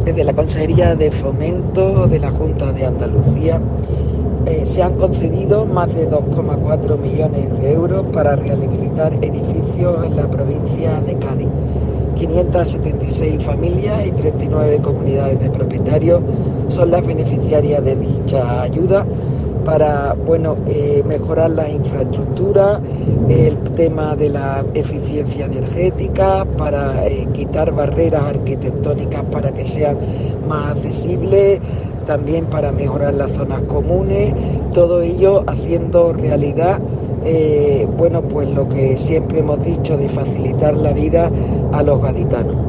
Desde la Consejería de Fomento de la Junta de Andalucía se han concedido más de 2,4 millones de euros para rehabilitar edificios en la provincia de Cádiz. 576 familias y 39 comunidades de propietarios son las beneficiarias de dicha ayuda para mejorar la infraestructura, el tema de la eficiencia energética, para quitar barreras arquitectónicas para que sean más accesibles, también para mejorar las zonas comunes, todo ello haciendo realidad pues lo que siempre hemos dicho, de facilitar la vida a los gaditanos.